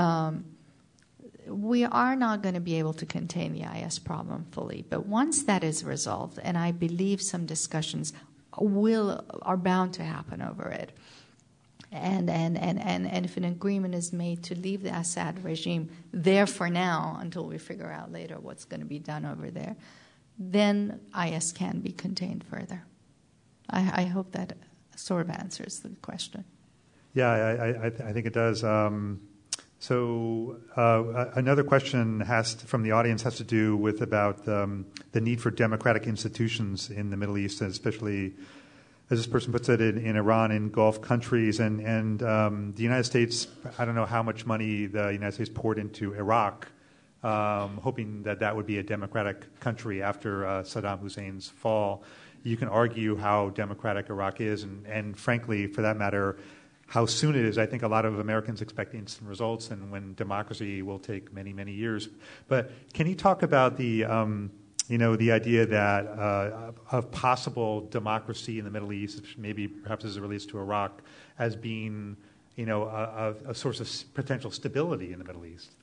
We are not going to be able to contain the IS problem fully. But once that is resolved, and I believe some discussions are bound to happen over it, and if an agreement is made to leave the Assad regime there for now until we figure out later what's going to be done over there, then IS can be contained further. I hope that sort of answers the question. Yeah, I think it does. Another question from the audience has to do with about the need for democratic institutions in the Middle East, and especially, as this person puts it, in Iran and Gulf countries. And the United States, I don't know how much money the United States poured into Iraq, hoping that would be a democratic country after Saddam Hussein's fall. You can argue how democratic Iraq is, and frankly, for that matter, how soon it is. I think a lot of Americans expect instant results, and when democracy will take many, many years. But can you talk about the idea that of possible democracy in the Middle East, maybe perhaps as it relates to Iraq, as being, a source of potential stability in the Middle East?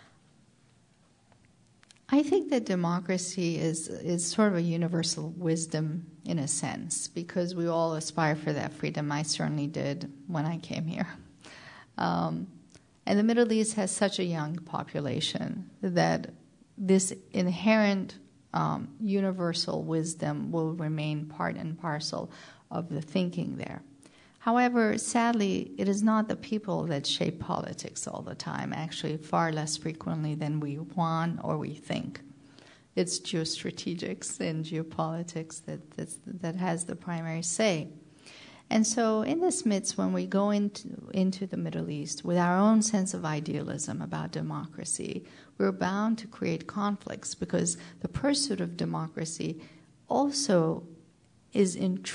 I think that democracy is sort of a universal wisdom in a sense, because we all aspire for that freedom. I certainly did when I came here. And the Middle East has such a young population that this inherent universal wisdom will remain part and parcel of the thinking there. However, sadly, it is not the people that shape politics all the time, actually far less frequently than we want or we think. It's geostrategics and geopolitics that has the primary say. And so in this midst, when we go into the Middle East with our own sense of idealism about democracy, we're bound to create conflicts, because the pursuit of democracy also is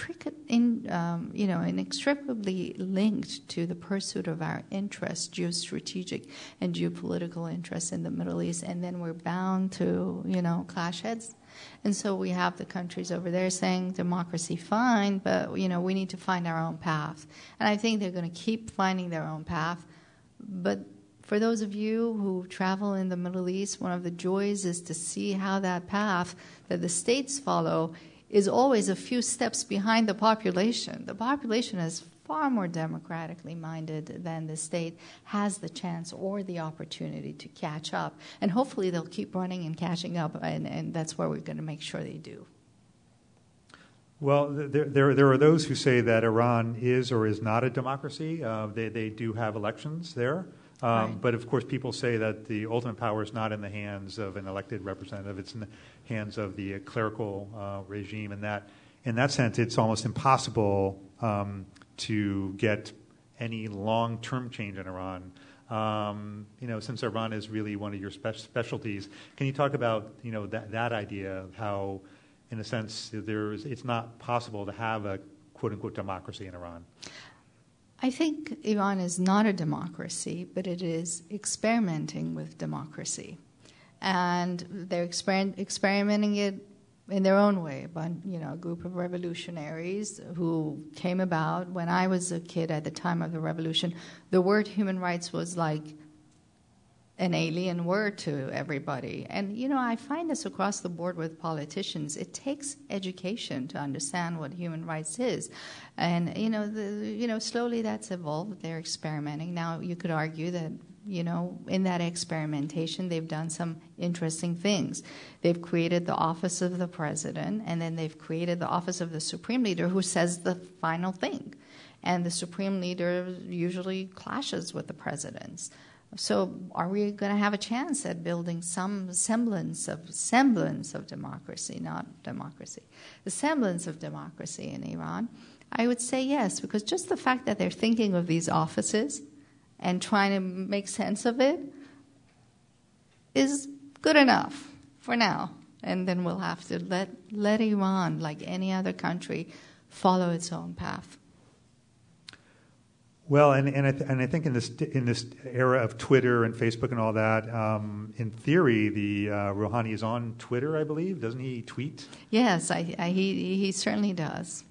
inextricably linked to the pursuit of our interests, geostrategic and geopolitical interests in the Middle East, and then we're bound to, clash heads. And so we have the countries over there saying democracy fine, but, we need to find our own path. And I think they're going to keep finding their own path. But for those of you who travel in the Middle East, one of the joys is to see how that path that the states follow is always a few steps behind the population. The population is far more democratically minded than the state has the chance or the opportunity to catch up. And hopefully they'll keep running and catching up, and that's where we're going to make sure they do. Well, there are those who say that Iran is or is not a democracy. They do have elections there. Right. But, of course, people say that the ultimate power is not in the hands of an elected representative. It's in the hands of the clerical regime. And that, in that sense, it's almost impossible to get any long-term change in Iran. Since Iran is really one of your specialties, can you talk about that idea of how, in a sense, it's not possible to have a quote-unquote democracy in Iran? I think Iran is not a democracy, but it is experimenting with democracy. And they're experimenting it in their own way, but a group of revolutionaries who came about when I was a kid at the time of the revolution. The word human rights was like an alien word to everybody. And, I find this across the board with politicians. It takes education to understand what human rights is. And, slowly that's evolved. They're experimenting. Now, you could argue that, in that experimentation, they've done some interesting things. They've created the office of the president, and then they've created the office of the supreme leader, who says the final thing. And the supreme leader usually clashes with the presidents. So are we going to have a chance at building some semblance of democracy, not democracy, the semblance of democracy in Iran? I would say yes, because just the fact that they're thinking of these offices and trying to make sense of it is good enough for now. And then we'll have to let Iran, like any other country, follow its own path. Well, and I think in this era of Twitter and Facebook and all that, in theory, the Rouhani is on Twitter, I believe. Doesn't he tweet? Yes, he certainly does.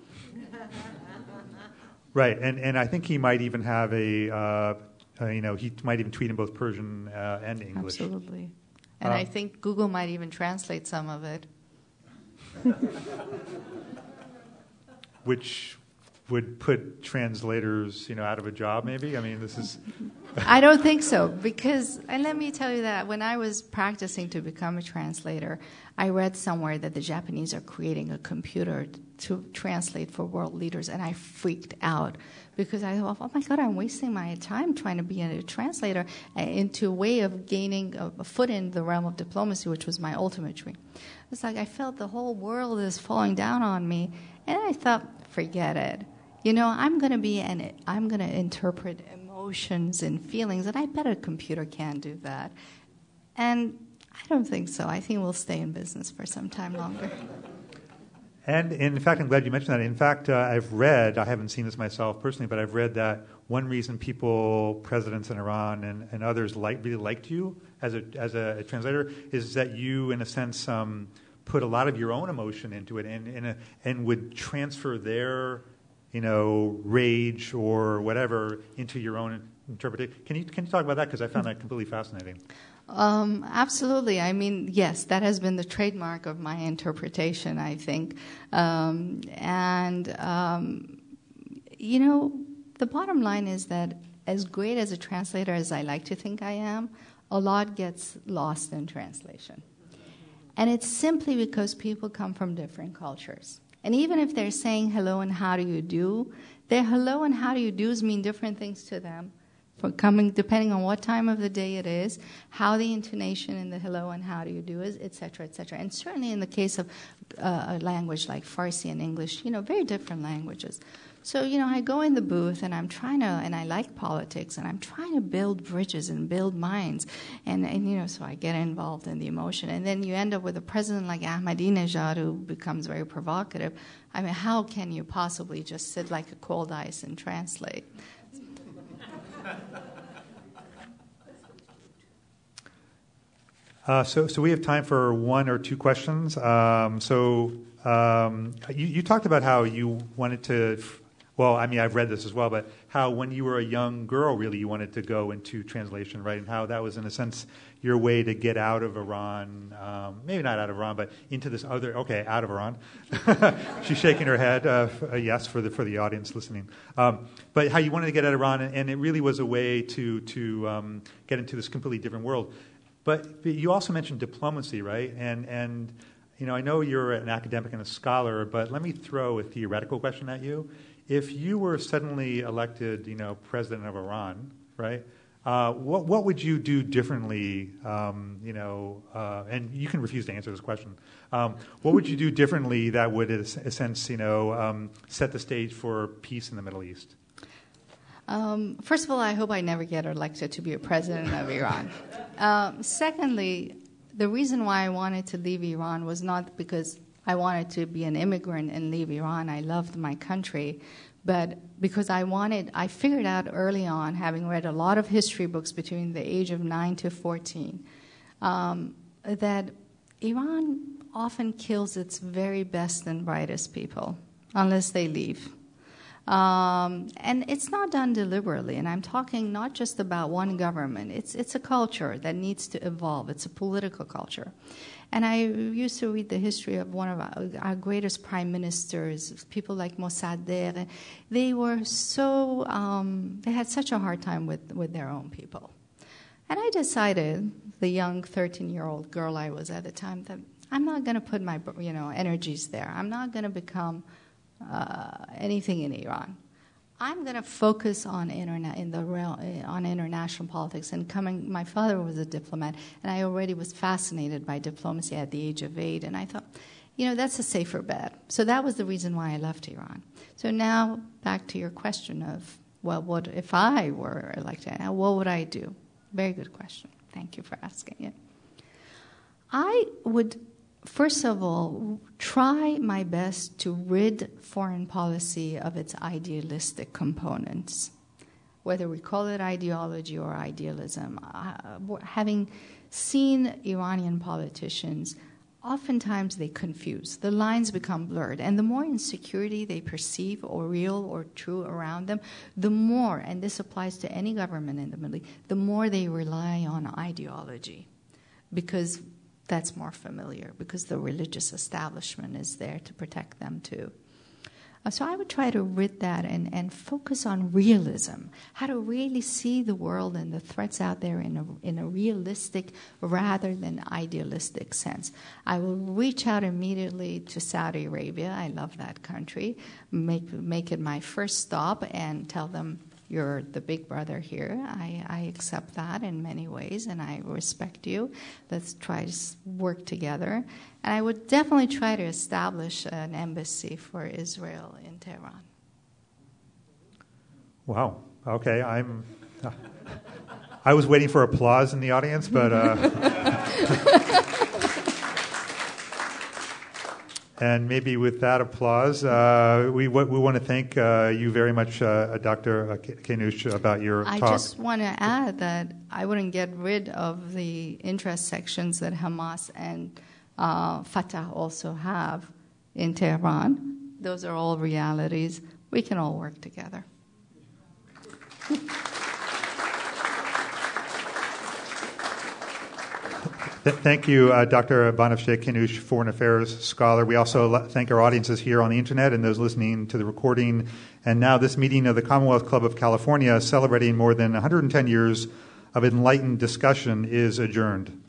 Right, and I think he might even have he might even tweet in both Persian and English. Absolutely, and I think Google might even translate some of it. Which would put translators, out of a job, maybe? I mean, this is... I don't think so, because, and let me tell you that when I was practicing to become a translator, I read somewhere that the Japanese are creating a computer to translate for world leaders, and I freaked out because I thought, oh my God, I'm wasting my time trying to be a translator into a way of gaining a foot in the realm of diplomacy, which was my ultimate dream. It's like I felt the whole world is falling down on me, and I thought, forget it. I'm going to interpret emotions and feelings, and I bet a computer can do that. And I don't think so. I think we'll stay in business for some time longer. And in fact, I'm glad you mentioned that. In fact, I've read, I haven't seen this myself personally, but I've read that one reason presidents in Iran and others really liked you as a translator is that you, in a sense, put a lot of your own emotion into it and would transfer their rage or whatever into your own interpretation. Can you talk about that? Because I found that completely fascinating. Absolutely. I mean, yes, that has been the trademark of my interpretation, I think. The bottom line is that as great as a translator as I like to think I am, a lot gets lost in translation. And it's simply because people come from different cultures. And even if they're saying hello and how do you do, their hello and how do you do's mean different things to them, depending on what time of the day it is, how the intonation in the hello and how do you do is, et cetera, et cetera. And certainly in the case of a language like Farsi and English, very different languages. So, I go in the booth and and I like politics, and I'm trying to build bridges and build minds. And so I get involved in the emotion. And then you end up with a president like Ahmadinejad who becomes very provocative. I mean, how can you possibly just sit like a cold ice and translate? So we have time for one or two questions. You talked about how you wanted to... Well, I mean, I've read this as well, but how when you were a young girl, really, you wanted to go into translation, right? And how that was, in a sense, your way to get out of Iran, maybe not out of Iran, but into this other, out of Iran. She's shaking her head, yes, for the audience listening. But how you wanted to get out of Iran, and it really was a way to get into this completely different world. But you also mentioned diplomacy, right? And I know you're an academic and a scholar, but let me throw a theoretical question at you. If you were suddenly elected, president of Iran, right? What would you do differently? And you can refuse to answer this question. What would you do differently that would, in a sense, set the stage for peace in the Middle East? First of all, I hope I never get elected to be a president of Iran. Secondly, the reason why I wanted to leave Iran was not because I wanted to be an immigrant and leave Iran. I loved my country. But because I figured out early on, having read a lot of history books between the age of 9 to 14, that Iran often kills its very best and brightest people unless they leave. And it's not done deliberately, and I'm talking not just about one government. It's a culture that needs to evolve. It's a political culture. And I used to read the history of one of our greatest prime ministers, people like Mossadegh. They were they had such a hard time with their own people. And I decided, the young 13-year-old girl I was at the time, that I'm not going to put my energies there. I'm not going to become anything in Iran. I'm going to focus on international politics. And my father was a diplomat, and I already was fascinated by diplomacy at the age of 8. And I thought, that's a safer bet. So that was the reason why I left Iran. So now back to your question of, well, what if I were elected? What would I do? Very good question. Thank you for asking it. I would, first of all, try my best to rid foreign policy of its idealistic components, whether we call it ideology or idealism. Having seen Iranian politicians, oftentimes they confuse. The lines become blurred. And the more insecurity they perceive or real or true around them, the more, and this applies to any government in the Middle East, the more they rely on ideology, because that's more familiar, because the religious establishment is there to protect them too. So I would try to rid that and focus on realism, how to really see the world and the threats out there in a realistic rather than idealistic sense. I will reach out immediately to Saudi Arabia. I love that country. Make it my first stop and tell them, you're the big brother here. I accept that in many ways, and I respect you. Let's try to work together. And I would definitely try to establish an embassy for Israel in Tehran. Wow. Okay, I was waiting for applause in the audience, but... And maybe with that applause, we want to thank you very much, Dr. Khanoush, about your talk. I just want to add that I wouldn't get rid of the interest sections that Hamas and Fatah also have in Tehran. Those are all realities. We can all work together. Thank you, Dr. Banafsheh Khanoush, Foreign Affairs Scholar. We also thank our audiences here on the internet and those listening to the recording. And now this meeting of the Commonwealth Club of California, celebrating more than 110 years of enlightened discussion, is adjourned.